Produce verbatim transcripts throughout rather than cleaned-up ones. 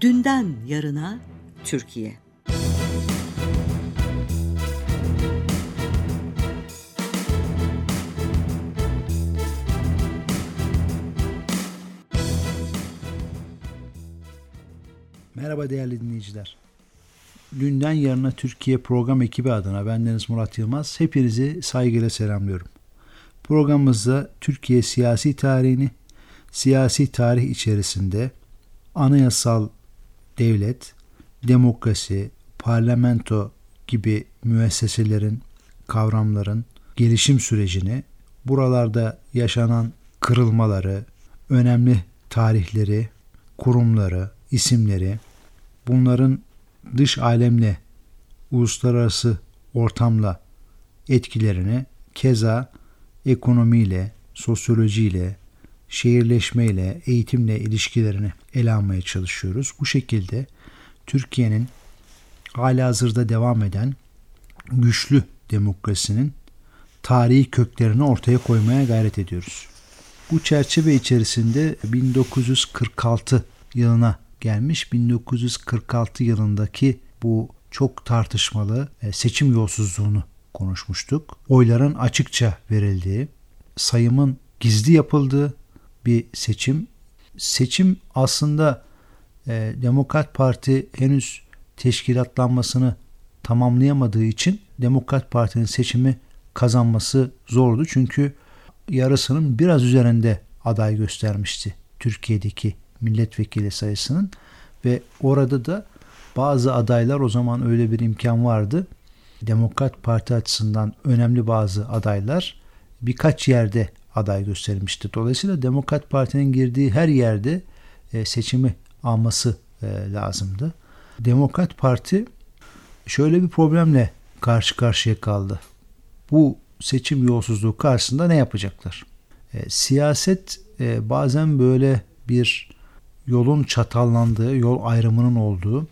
Dünden yarına Türkiye. Merhaba değerli dinleyiciler. Dünden yarına Türkiye program ekibi adına bendeniz Murat Yılmaz. Hepinizi saygıyla selamlıyorum. Programımızda Türkiye siyasi tarihini, siyasi tarih içerisinde anayasal devlet, demokrasi, parlamento gibi müesseselerin, kavramların gelişim sürecini, buralarda yaşanan kırılmaları, önemli tarihleri, kurumları, isimleri, bunların dış alemle, uluslararası ortamla etkilerini, keza ekonomiyle, sosyolojiyle, şehirleşmeyle, eğitimle ilişkilerini ele almaya çalışıyoruz. Bu şekilde Türkiye'nin halihazırda devam eden güçlü demokrasinin tarihi köklerini ortaya koymaya gayret ediyoruz. Bu çerçeve içerisinde bin dokuz yüz kırk altı yılına gelmiş, bin dokuz yüz kırk altı yılındaki bu çok tartışmalı seçim yolsuzluğunu konuşmuştuk. Oyların açıkça verildiği, sayımın gizli yapıldığı bir seçim. Seçim aslında e, Demokrat Parti henüz teşkilatlanmasını tamamlayamadığı için Demokrat Parti'nin seçimi kazanması zordu. Çünkü yarısının biraz üzerinde aday göstermişti Türkiye'deki milletvekili sayısının ve orada da bazı adaylar, o zaman öyle bir imkan vardı. Demokrat Parti açısından önemli bazı adaylar birkaç yerde aday göstermişti. Dolayısıyla Demokrat Parti'nin girdiği her yerde seçimi alması lazımdı. Demokrat Parti şöyle bir problemle karşı karşıya kaldı. Bu seçim yolsuzluğu karşısında ne yapacaklar? E, siyaset e, bazen böyle bir yolun çatallandığı, yol ayrımının olduğu,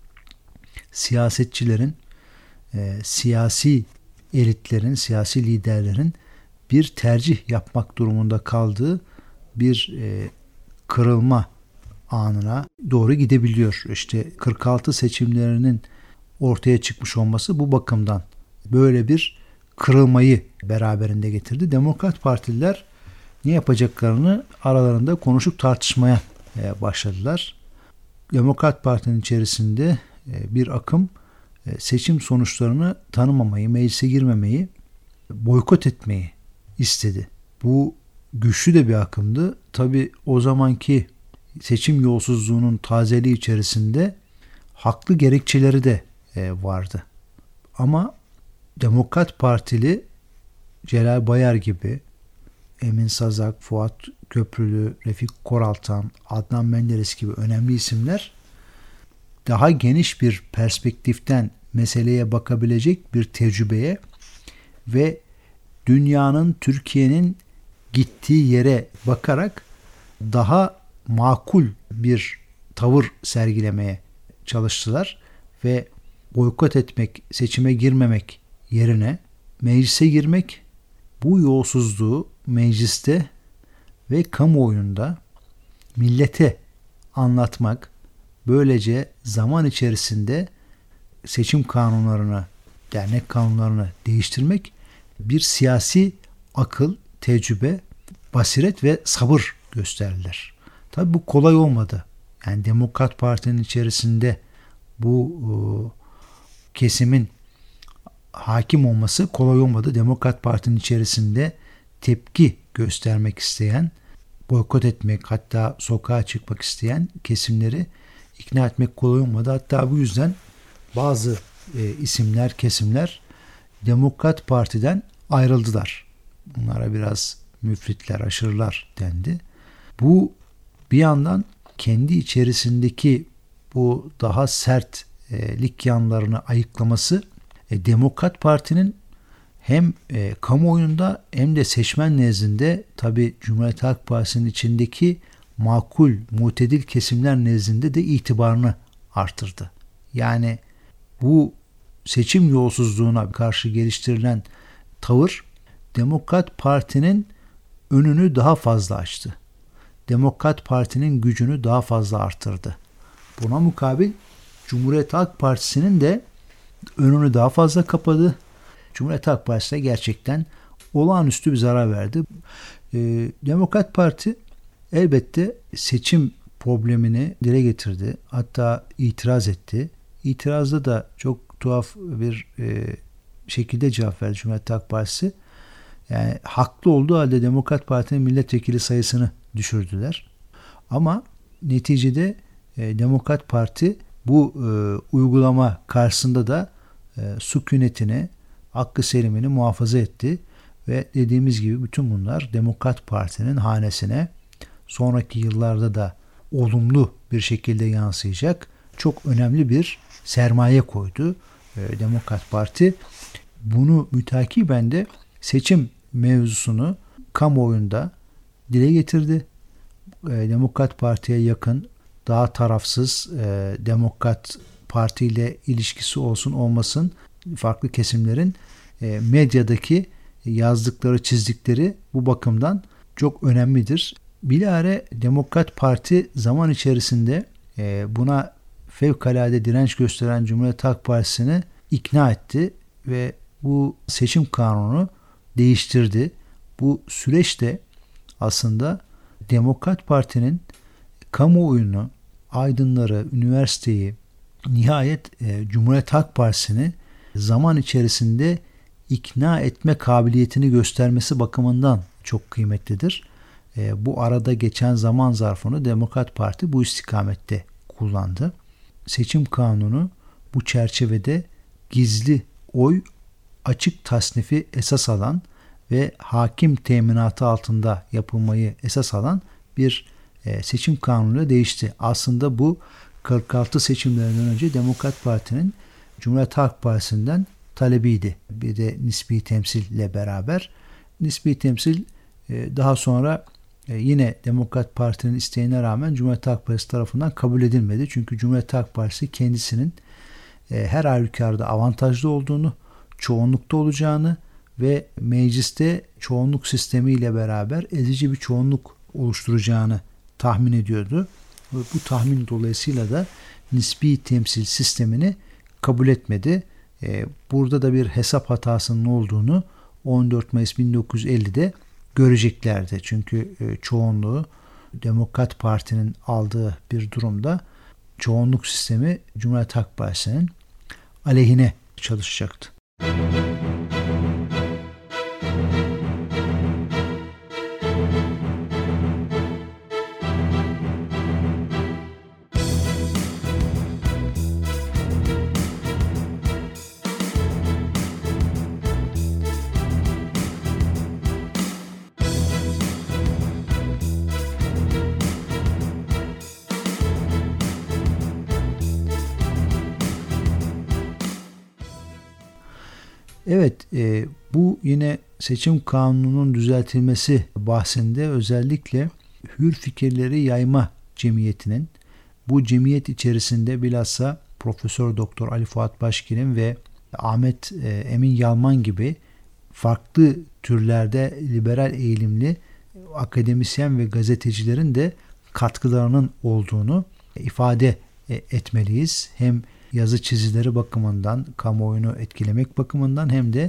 siyasetçilerin, e, siyasi elitlerin, siyasi liderlerin bir tercih yapmak durumunda kaldığı bir e, kırılma anına doğru gidebiliyor. İşte kırk altı seçimlerinin ortaya çıkmış olması bu bakımdan böyle bir kırılmayı beraberinde getirdi. Demokrat Partililer ne yapacaklarını aralarında konuşup tartışmaya başladılar. Demokrat Parti'nin içerisinde bir akım seçim sonuçlarını tanımamayı, meclise girmemeyi, boykot etmeyi istedi. Bu güçlü de bir akımdı. Tabii o zamanki seçim yolsuzluğunun tazeliği içerisinde haklı gerekçeleri de vardı. Ama Demokrat Partili Celal Bayar gibi, Emin Sazak, Fuat Köprülü, Refik Koraltan, Adnan Menderes gibi önemli isimler daha geniş bir perspektiften meseleye bakabilecek bir tecrübeye ve dünyanın, Türkiye'nin gittiği yere bakarak daha makul bir tavır sergilemeye çalıştılar ve boykot etmek, seçime girmemek yerine meclise girmek, bu yolsuzluğu mecliste ve kamuoyunda millete anlatmak, böylece zaman içerisinde seçim kanunlarını, dernek kanunlarını değiştirmek bir siyasi akıl, tecrübe, basiret ve sabır gösterdiler. Tabii bu kolay olmadı. Yani Demokrat Parti'nin içerisinde bu e, kesimin hakim olması kolay olmadı. Demokrat Parti'nin içerisinde tepki göstermek isteyen, boykot etmek, hatta sokağa çıkmak isteyen kesimleri ikna etmek kolay olmadı. Hatta bu yüzden bazı e, isimler, kesimler Demokrat Parti'den ayrıldılar. Bunlara biraz müfritler, aşırılar dendi. Bu bir yandan kendi içerisindeki bu daha sertlik yanlarını ayıklaması e, Demokrat Parti'nin hem e, kamuoyunda hem de seçmen nezdinde, tabii Cumhuriyet Halk Partisi'nin içindeki makul, mutedil kesimler nezdinde de itibarını artırdı. Yani bu seçim yolsuzluğuna karşı geliştirilen tavır Demokrat Parti'nin önünü daha fazla açtı. Demokrat Parti'nin gücünü daha fazla artırdı. Buna mukabil Cumhuriyet Halk Partisi'nin de önünü daha fazla kapadı. Cumhuriyet Halk Partisi de gerçekten olağanüstü bir zarar verdi. Ee, Demokrat Parti elbette seçim problemini dile getirdi. Hatta itiraz etti. İtirazda da çok tuhaf bir e, şekilde cevap verdi Cumhuriyet Halk Partisi. Yani haklı olduğu halde Demokrat Parti'nin milletvekili sayısını düşürdüler. Ama neticede e, Demokrat Parti bu e, uygulama karşısında da e, sükunetini, hakkı selimini muhafaza etti ve dediğimiz gibi bütün bunlar Demokrat Parti'nin hanesine sonraki yıllarda da olumlu bir şekilde yansıyacak çok önemli bir sermaye koydu e, Demokrat Parti. Bunu mütakiben de seçim mevzusunu kamuoyunda dile getirdi. E, Demokrat Parti'ye yakın, daha tarafsız e, Demokrat Parti ile ilişkisi olsun olmasın farklı kesimlerin e, medyadaki yazdıkları, çizdikleri bu bakımdan çok önemlidir. Bilahare Demokrat Parti zaman içerisinde e, buna fevkalade direnç gösteren Cumhuriyet Halk Partisi'ni ikna etti ve bu seçim kanunu değiştirdi. Bu süreçte aslında Demokrat Parti'nin kamuoyunu, aydınları, üniversiteyi, nihayet e, Cumhuriyet Halk Partisi'ni zaman içerisinde ikna etme kabiliyetini göstermesi bakımından çok kıymetlidir. E, bu arada geçen zaman zarfını Demokrat Parti bu istikamette kullandı. Seçim kanunu bu çerçevede gizli oy, açık tasnifi esas alan ve hakim teminatı altında yapılmayı esas alan bir e, seçim kanunu değişti. Aslında bu kırk altı seçimlerinden önce Demokrat Parti'nin Cumhuriyet Halk Partisi'nden talebiydi. Bir de nispi temsille beraber. Nispi temsil e, daha sonra e, yine Demokrat Parti'nin isteğine rağmen Cumhuriyet Halk Partisi tarafından kabul edilmedi. Çünkü Cumhuriyet Halk Partisi kendisinin e, her halükarda avantajlı olduğunu, çoğunlukta olacağını ve mecliste çoğunluk sistemiyle beraber ezici bir çoğunluk oluşturacağını tahmin ediyordu. Ve bu tahmin dolayısıyla da nispi temsil sistemini kabul etmedi. Burada da bir hesap hatasının olduğunu on dört Mayıs bin dokuz yüz ellide göreceklerdi. Çünkü çoğunluğu Demokrat Parti'nin aldığı bir durumda çoğunluk sistemi Cumhuriyet Halk Partisi'nin aleyhine çalışacaktı. Evet, e, bu yine seçim kanununun düzeltilmesi bahsinde özellikle Hür Fikirleri Yayma Cemiyeti'nin, bu cemiyet içerisinde bilhassa Profesör Doktor Ali Fuat Başkin'in ve Ahmet e, Emin Yalman gibi farklı türlerde liberal eğilimli akademisyen ve gazetecilerin de katkılarının olduğunu ifade etmeliyiz. Hem yazı çizileri bakımından, kamuoyunu etkilemek bakımından hem de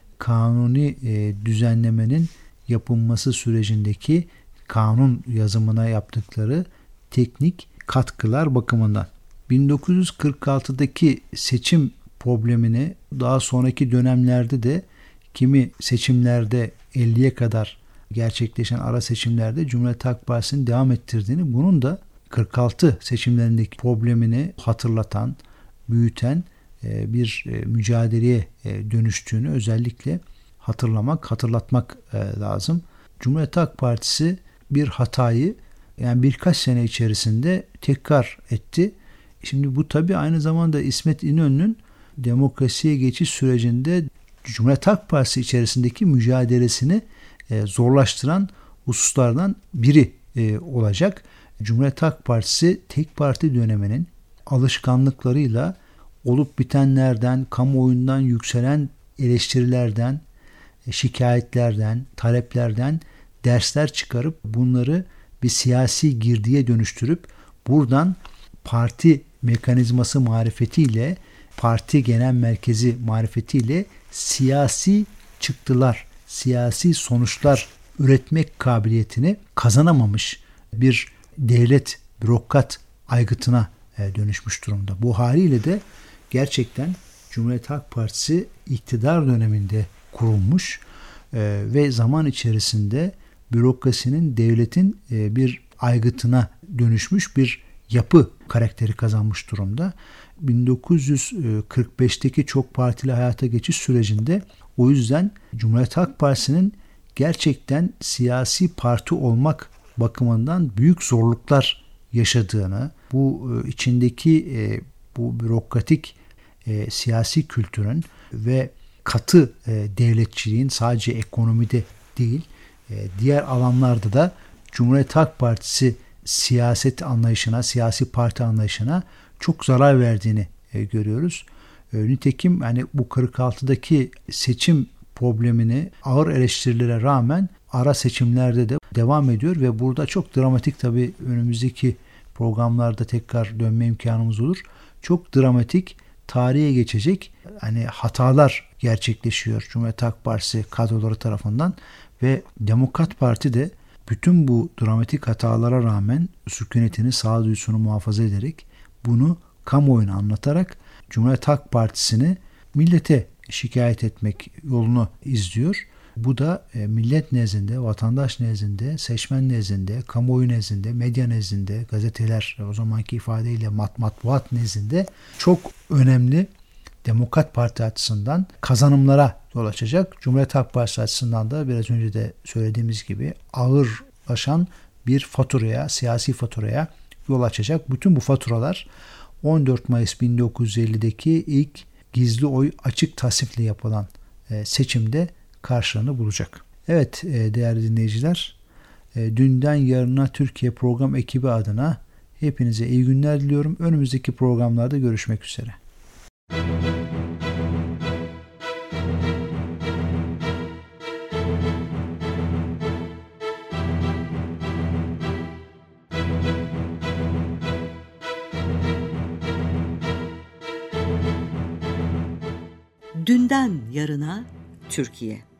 kanuni e, düzenlemenin yapılması sürecindeki kanun yazımına yaptıkları teknik katkılar bakımından. bin dokuz yüz kırk altıdaki seçim problemini daha sonraki dönemlerde de kimi seçimlerde elliye kadar gerçekleşen ara seçimlerde Cumhuriyet Halk Partisi'nin devam ettirdiğini, bunun da kırk altı seçimlerindeki problemini hatırlatan, büyüten bir mücadeleye dönüştüğünü özellikle hatırlamak, hatırlatmak lazım. Cumhuriyet Halk Partisi bir hatayı yani birkaç sene içerisinde tekrar etti. Şimdi bu tabii aynı zamanda İsmet İnönü'nün demokrasiye geçiş sürecinde Cumhuriyet Halk Partisi içerisindeki mücadelesini zorlaştıran hususlardan biri olacak. Cumhuriyet Halk Partisi tek parti döneminin alışkanlıklarıyla olup bitenlerden, kamuoyundan yükselen eleştirilerden, şikayetlerden, taleplerden dersler çıkarıp bunları bir siyasi girdiye dönüştürüp buradan parti mekanizması marifetiyle, parti genel merkezi marifetiyle siyasi çıktılar, siyasi sonuçlar üretmek kabiliyetini kazanamamış bir devlet, bürokrat aygıtına dönüşmüş durumda. Bu haliyle de gerçekten Cumhuriyet Halk Partisi iktidar döneminde kurulmuş ve zaman içerisinde bürokrasinin, devletin bir aygıtına dönüşmüş bir yapı karakteri kazanmış durumda. bin dokuz yüz kırk beşteki çok partili hayata geçiş sürecinde o yüzden Cumhuriyet Halk Partisi'nin gerçekten siyasi parti olmak bakımından büyük zorluklar yaşadığını, bu içindeki bu bürokratik siyasi kültürün ve katı devletçiliğin sadece ekonomide değil, diğer alanlarda da Cumhuriyet Halk Partisi siyaset anlayışına, siyasi parti anlayışına çok zarar verdiğini görüyoruz. Nitekim hani bu kırk altıdaki seçim problemini ağır eleştirilere rağmen ara seçimlerde de devam ediyor ve burada çok dramatik, tabii önümüzdeki programlarda tekrar dönme imkanımız olur. Çok dramatik, tarihe geçecek hani hatalar gerçekleşiyor Cumhuriyet Halk Partisi kadroları tarafından ve Demokrat Parti de bütün bu dramatik hatalara rağmen sükunetini, sağduyusunu muhafaza ederek bunu kamuoyuna anlatarak Cumhuriyet Halk Partisi'ni millete şikayet etmek yolunu izliyor. Bu da millet nezdinde, vatandaş nezdinde, seçmen nezdinde, kamuoyu nezdinde, medya nezdinde, gazeteler, o zamanki ifadeyle mat matbuat nezdinde çok önemli, Demokrat Parti açısından kazanımlara yol açacak. Cumhuriyet Halk Partisi açısından da biraz önce de söylediğimiz gibi ağırlaşan bir faturaya, siyasi faturaya yol açacak. Bütün bu faturalar on dört Mayıs bin dokuz yüz ellideki ilk gizli oy açık tasnifle yapılan seçimde karşılığını bulacak. Evet değerli dinleyiciler, Dünden Yarına Türkiye program ekibi adına hepinize iyi günler diliyorum. Önümüzdeki programlarda görüşmek üzere. Dünden Yarına Türkiye.